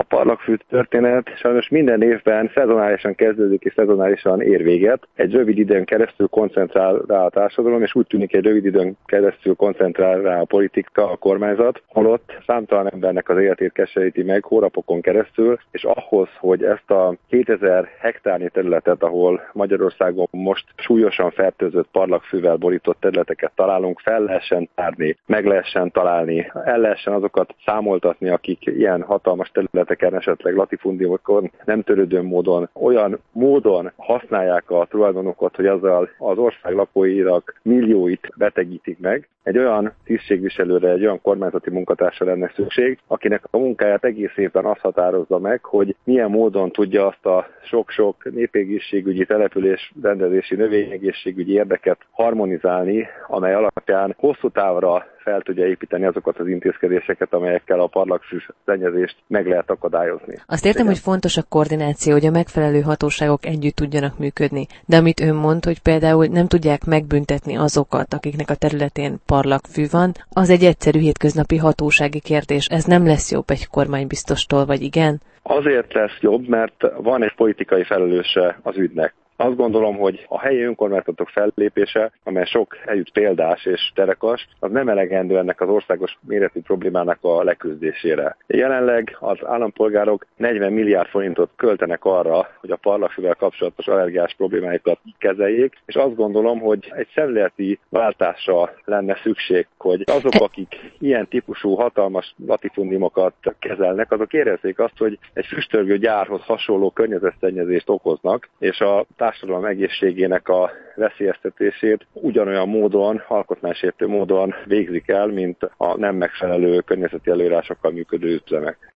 parlagfű történet sajnos minden évben szezonálisan kezdődik és szezonálisan ér véget. Egy rövid időn keresztül koncentrál rá a társadalom, és úgy tűnik, egy rövid időn keresztül koncentrál rá a politika, a kormányzat, holott számtalan embernek az életét keseríti meg hónapokon keresztül, és ahhoz, hogy ezt a 2000 hektárnyi területet, ahol Magyarországon most súlyosan fertőzött parlagfűvel borított területeket találunk, fel lehessen tárni, meg lehessen találni, el lehessen azokat számoltatni, akik ilyen hatalmas területeken, esetleg latifúndiumokon nem törődő módon, olyan módon használják a tulajdonokat, hogy azzal az ország lakóinak millióit betegítik meg. Egy olyan tisztségviselőre, egy olyan kormányzati munkatársra lenne szükség, akinek a munkáját egész évben azt határozza meg, hogy milyen módon tudja azt a sok-sok népegészségügyi, település rendezési, növényegészségügyi érdeket harmonizálni, amely alapján hosszú távra fel tudja építeni azokat az intézkedéseket, amelyekkel a parlagfű szennyezést meg lehet akadályozni. Azt értem, hogy fontos a koordináció, hogy a megfelelő hatóságok együtt tudjanak működni, de amit ön mond, hogy például nem tudják megbüntetni azokat, akiknek a területén parlagfű van, az egy egyszerű hétköznapi hatósági kérdés. Ez nem lesz jobb egy kormánybiztostól, vagy igen? Azért lesz jobb, mert van egy politikai felelőse az ügynek. Azt gondolom, hogy a helyi önkormányzatok fellépése, amely sok helyütt példás és terekas, az nem elegendő ennek az országos méretű problémának a leküzdésére. Jelenleg az állampolgárok 40 milliárd forintot költenek arra, hogy a parlagfűvel kapcsolatos allergiás problémáikat kezeljék, és azt gondolom, hogy egy szemléleti váltásra lenne szükség, hogy azok, akik ilyen típusú hatalmas latifundimokat kezelnek, azok érezzék azt, hogy egy füstölgő gyárhoz hasonló környezetszennyezést okoznak, és a társadalom egészségének a veszélyeztetését ugyanolyan módon, alkotmánysértő módon végzik el, mint a nem megfelelő környezeti előírásokkal működő üzemek.